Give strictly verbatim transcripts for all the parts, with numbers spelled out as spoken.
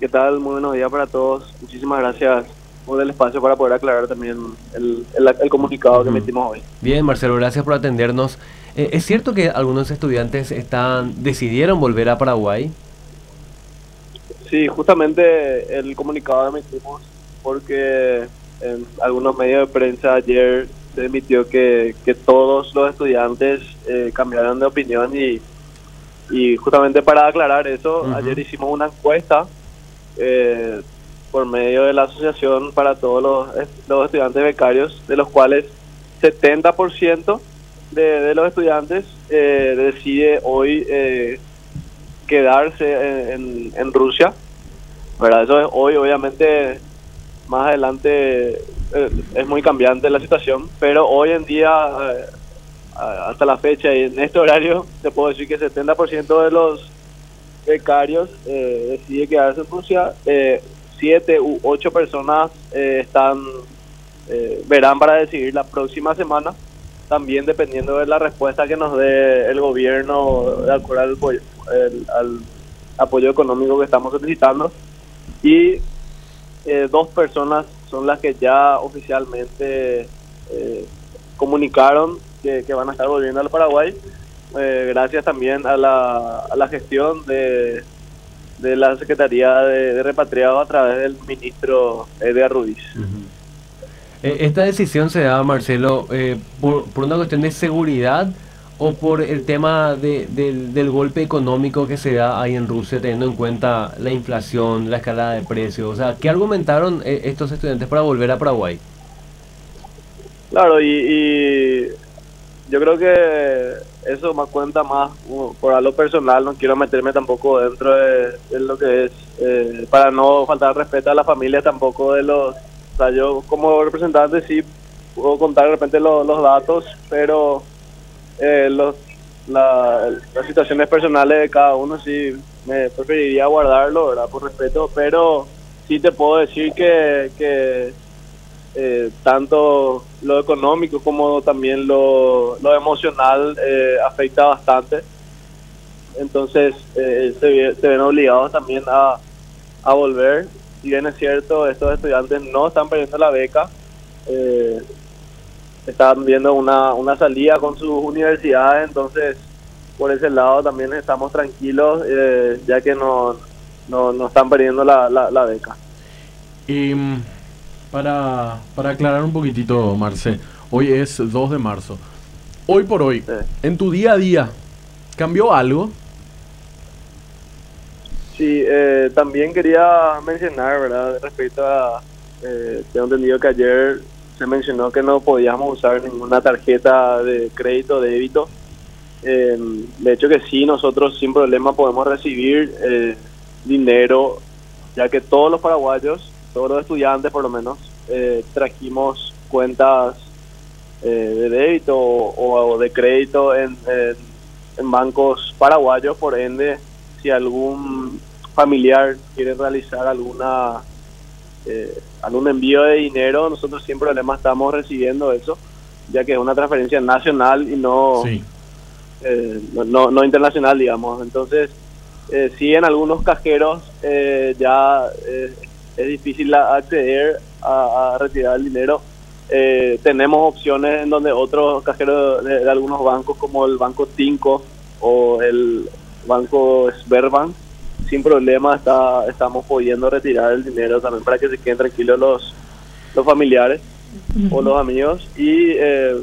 ¿Qué tal? Muy buenos días para todos. Muchísimas gracias por el espacio para poder aclarar también el, el, el comunicado que Ujú. emitimos hoy. Bien, Marcelo, gracias por atendernos. Eh, ¿es cierto que algunos estudiantes están decidieron volver a Paraguay? Sí, justamente el comunicado que emitimos porque en algunos medios de prensa ayer se emitió que, que todos los estudiantes eh, cambiaron de opinión y, y justamente para aclarar eso, Ujú. ayer hicimos una encuesta eh, por medio de la asociación para todos los, los estudiantes becarios, de los cuales setenta por ciento de, de los estudiantes eh, decide hoy eh, quedarse en, en, en Rusia, ¿verdad? Eso es hoy, obviamente, más adelante eh, es muy cambiante la situación, pero hoy en día, eh, hasta la fecha y en este horario, te puedo decir que setenta por ciento de los becarios eh, decide quedarse en Rusia. Eh, siete u ocho personas eh, están eh, verán para decidir la próxima semana, también dependiendo de la respuesta que nos dé el gobierno de acuerdo al, apoyo- el- al apoyo económico que estamos solicitando. Y eh, dos personas son las que ya oficialmente eh, comunicaron que, que van a estar volviendo al Paraguay, eh, gracias también a la, a la gestión de, de la Secretaría de, de Repatriado a través del ministro Edgar Ruiz. Ujú. Eh, ¿Esta decisión se da, Marcelo, eh, por, por una cuestión de seguridad o por el tema de- del, del golpe económico que se da ahí en Rusia, teniendo en cuenta la inflación, la escalada de precios? O sea, ¿qué argumentaron eh, estos estudiantes para volver a Paraguay? Claro, y, y yo creo que eso me cuenta más uh, por algo personal, no quiero meterme tampoco dentro de, de lo que es, eh, para no faltar respeto a la familia tampoco de los, o sea, yo como representante sí puedo contar de repente lo- los datos, pero eh, los, la- las situaciones personales de cada uno sí me preferiría guardarlo, ¿verdad? Por respeto, pero sí te puedo decir que, que eh, tanto lo económico como también lo, lo emocional eh, afecta bastante. Entonces eh, se, ve- se ven obligados también a, a volver. Si bien es cierto, estos estudiantes no están perdiendo la beca, eh, están viendo una, una salida con sus universidades, entonces por ese lado también estamos tranquilos, eh, ya que no, no, no están perdiendo la, la, la beca. Y mm, para, para aclarar un poquitito, Marce, hoy es dos de marzo. Hoy por hoy, Eh, en tu día a día, ¿cambió algo? Sí, eh, también quería mencionar, ¿verdad? Respecto a, eh, tengo entendido que ayer se mencionó que no podíamos usar ninguna tarjeta de crédito o débito. Eh, de hecho que sí, nosotros sin problema podemos recibir eh, dinero, ya que todos los paraguayos, todos los estudiantes por lo menos, eh, trajimos cuentas eh, de débito o, o de crédito en, en, en bancos paraguayos. Por ende, si algún familiar quiere realizar alguna eh, algún envío de dinero, nosotros sin problema estamos recibiendo eso, ya que es una transferencia nacional y no Sí. eh, no, no, no internacional, digamos. Entonces, eh, sí, en algunos cajeros eh, ya eh, es difícil a- acceder a, a retirar el dinero. Eh, tenemos opciones en donde otros cajeros de, de algunos bancos, como el Banco Tinco o el Banco Sberbank, sin problema está, estamos pudiendo retirar el dinero también para que se queden tranquilos los, los familiares o los amigos. Y eh,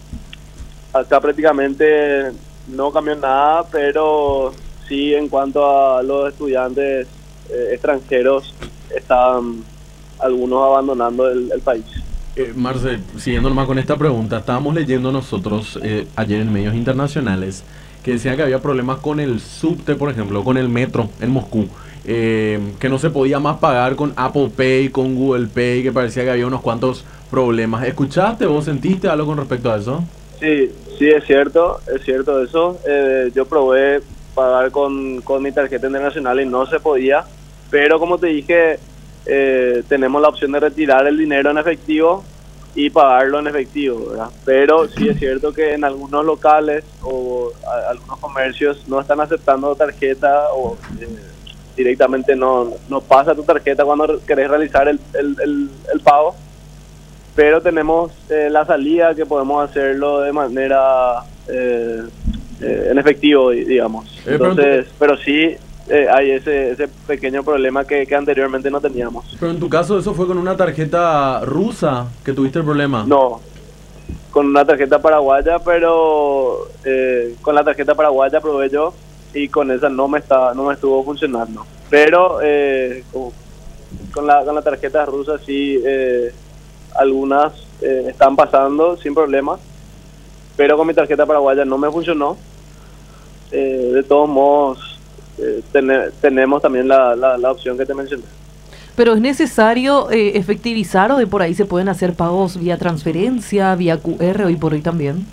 acá prácticamente no cambió nada, pero sí en cuanto a los estudiantes eh, extranjeros, están algunos abandonando el, el país. Eh, Marce, siguiendo nomás con esta pregunta, estábamos leyendo nosotros eh, ayer en medios internacionales que decían que había problemas con el subte, por ejemplo, con el metro en Moscú, eh, que no se podía más pagar con Apple Pay, con Google Pay, que parecía que había unos cuantos problemas. ¿Escuchaste, vos sentiste algo con respecto a eso? Sí, sí, es cierto, es cierto eso. Eh, yo probé pagar con, con mi tarjeta internacional y no se podía, pero como te dije, eh, tenemos la opción de retirar el dinero en efectivo y pagarlo en efectivo, ¿verdad? Pero sí es cierto que en algunos locales o a- algunos comercios no están aceptando tarjeta o eh, directamente no, no pasa tu tarjeta cuando querés realizar el, el, el, el pago, pero tenemos eh, la salida que podemos hacerlo de manera eh, eh, en efectivo, digamos. Entonces, pero sí eh, hay ese, ese pequeño problema que, que anteriormente no teníamos. Pero en tu caso eso fue con una tarjeta rusa que tuviste el problema. No, con una tarjeta paraguaya, pero eh, con la tarjeta paraguaya probé yo y con esa no me está, no me estuvo funcionando. Pero eh, con, con la con la tarjeta rusa sí, eh, algunas eh, están pasando sin problemas, pero con mi tarjeta paraguaya no me funcionó. Eh, de todos modos, eh, ten, tenemos también la, la, la opción que te mencioné. Pero es necesario eh, efectivizar, o de por ahí se pueden hacer pagos vía transferencia, vía Q R, hoy por hoy también.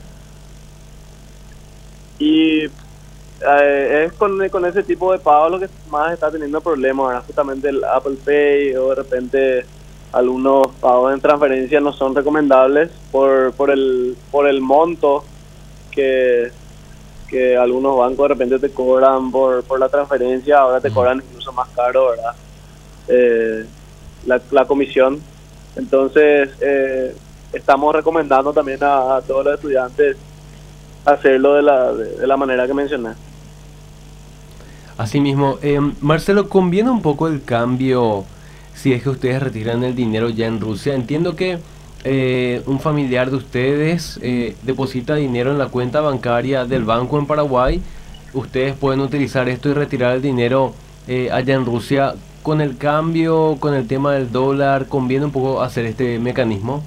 Y eh, es con, con ese tipo de pago lo que más está teniendo problemas, ¿verdad? Justamente el Apple Pay, o de repente algunos pagos en transferencia no son recomendables por por el por el monto que que algunos bancos de repente te cobran por por la transferencia. Ahora te cobran incluso más caro, ¿verdad? Eh, la, la comisión. Entonces eh, estamos recomendando también a, a todos los estudiantes hacerlo de la de, de la manera que mencioné. Asimismo, eh, Marcelo, ¿conviene un poco el cambio si es que ustedes retiran el dinero ya en Rusia? Entiendo que eh, un familiar de ustedes eh, deposita dinero en la cuenta bancaria del banco en Paraguay. Ustedes pueden utilizar esto y retirar el dinero eh, allá en Rusia. Con el cambio, con el tema del dólar, ¿conviene un poco hacer este mecanismo?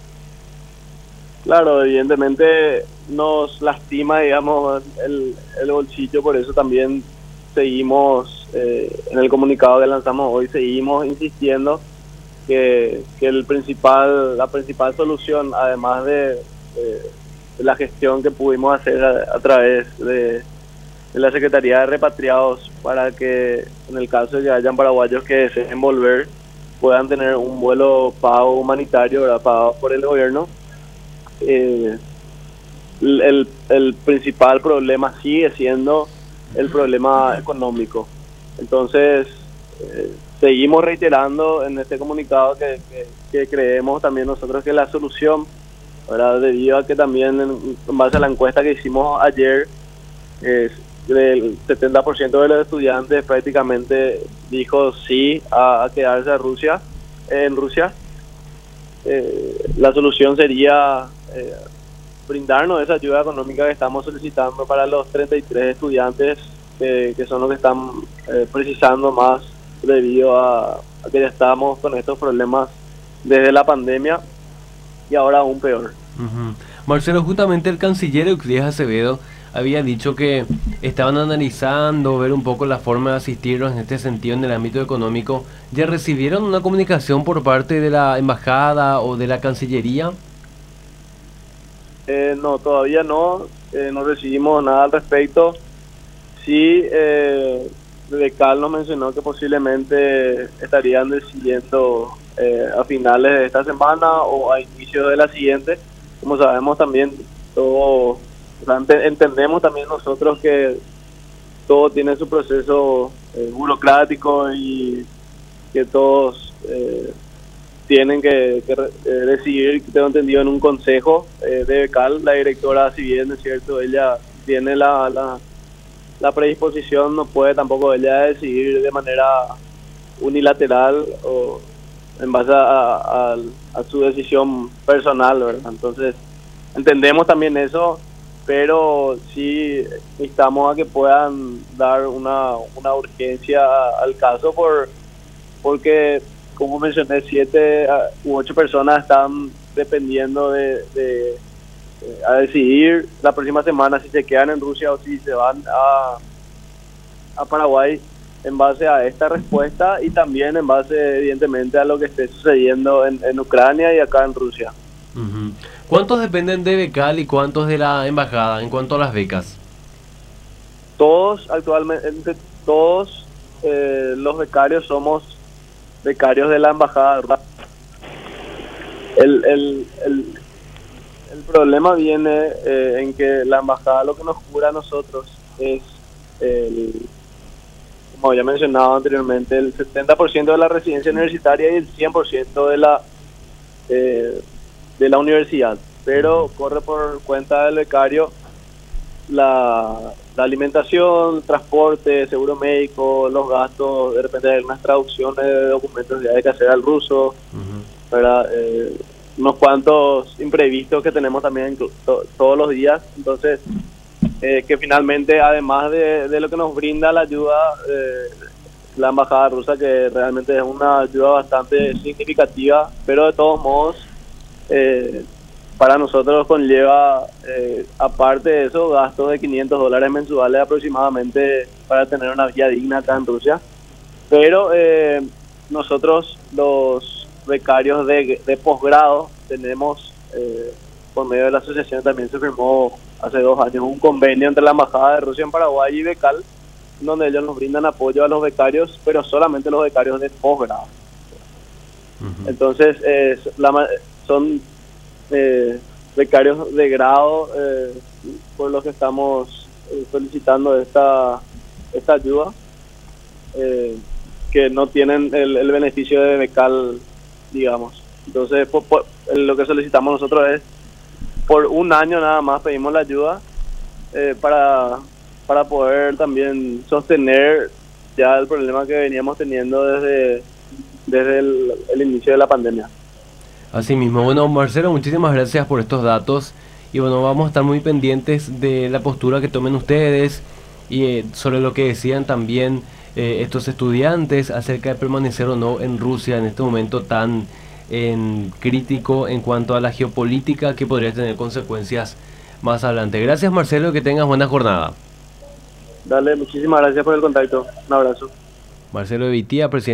Claro, evidentemente nos lastima, digamos, el, el bolsillo, por eso también seguimos, eh, en el comunicado que lanzamos hoy, seguimos insistiendo que, que el principal, la principal solución, además de, de, de la gestión que pudimos hacer a, a través de, de la Secretaría de Repatriados, para que en el caso de que hayan paraguayos que deseen volver, puedan tener un vuelo pago humanitario, ¿verdad?, pagado por el gobierno. Eh, el, el principal problema sigue siendo el problema económico. Entonces eh, seguimos reiterando en este comunicado que, que, que creemos también nosotros que la solución, ¿verdad?, debido a que también en, en base a la encuesta que hicimos ayer, eh, el setenta por ciento de los estudiantes prácticamente dijo sí a, a quedarse a Rusia, eh, en Rusia. Eh, la solución sería eh, brindarnos esa ayuda económica que estamos solicitando para los treinta y tres estudiantes eh, que son los que están eh, precisando más, debido a, a que ya estamos con estos problemas desde la pandemia y ahora aún peor. Uh-huh. Marcelo, justamente el canciller Euclides Acevedo había dicho que estaban analizando, ver un poco la forma de asistirlos en este sentido en el ámbito económico. ¿Ya recibieron una comunicación por parte de la embajada o de la Cancillería? Eh, no, todavía no, eh, no recibimos nada al respecto. Sí, eh, Becal nos mencionó que posiblemente estarían decidiendo eh, a finales de esta semana o a inicios de la siguiente. Como sabemos también, todo... O sea, ent entendemos también nosotros que todo tiene su proceso eh, burocrático y que todos eh, tienen que, que eh, decidir, tengo entendido, en un consejo eh, de Becal. La directora, si bien es cierto, ella tiene la, la, la predisposición, no puede tampoco ella decidir de manera unilateral o en base a, a, a su decisión personal, ¿verdad? Entonces, entendemos también eso, pero sí instamos a que puedan dar una, una urgencia al caso, por porque, como mencioné, siete u ocho personas están dependiendo de, de, de a decidir la próxima semana si se quedan en Rusia o si se van a, a Paraguay, en base a esta respuesta y también en base, evidentemente, a lo que esté sucediendo en, en Ucrania y acá en Rusia. Uh-huh. ¿Cuántos dependen de Becal y cuántos de la embajada en cuanto a las becas? Todos, actualmente, todos eh, los becarios somos becarios de la embajada. El, el, el, el problema viene eh, en que la embajada lo que nos cura a nosotros es, el, como había mencionado anteriormente, el setenta por ciento de la residencia universitaria y el cien por ciento de la eh, de la universidad, pero corre por cuenta del becario la, la alimentación, transporte, seguro médico, los gastos, de repente hay algunas traducciones de documentos que hay que hacer al ruso, uh-huh. ¿verdad? Eh, unos cuantos imprevistos que tenemos también to- todos los días, entonces eh, que finalmente además de, de lo que nos brinda la ayuda eh, la embajada rusa, que realmente es una ayuda bastante significativa, pero de todos modos eh, para nosotros conlleva eh, aparte de eso gastos de quinientos dólares mensuales aproximadamente para tener una vida digna acá en Rusia, pero eh, nosotros los becarios de, de posgrado tenemos eh, por medio de la asociación también se firmó hace dos años un convenio entre la embajada de Rusia en Paraguay y Becal, donde ellos nos brindan apoyo a los becarios, pero solamente los becarios de posgrado. Uh-huh. Entonces eh, la, son eh, becarios de grado eh, por los que estamos eh, solicitando esta esta ayuda, eh, que no tienen el, el beneficio de becal, digamos. Entonces por, por, lo que solicitamos nosotros es por un año nada más pedimos la ayuda eh, para para poder también sostener ya el problema que veníamos teniendo desde desde el, el inicio de la pandemia. Así mismo. Bueno, Marcelo, muchísimas gracias por estos datos y bueno, vamos a estar muy pendientes de la postura que tomen ustedes y eh, sobre lo que decían también eh, estos estudiantes acerca de permanecer o no en Rusia en este momento tan en crítico en cuanto a la geopolítica, que podría tener consecuencias más adelante. Gracias, Marcelo, que tengas buena jornada. Dale, muchísimas gracias por el contacto. Un abrazo. Marcelo Evitía, presidente.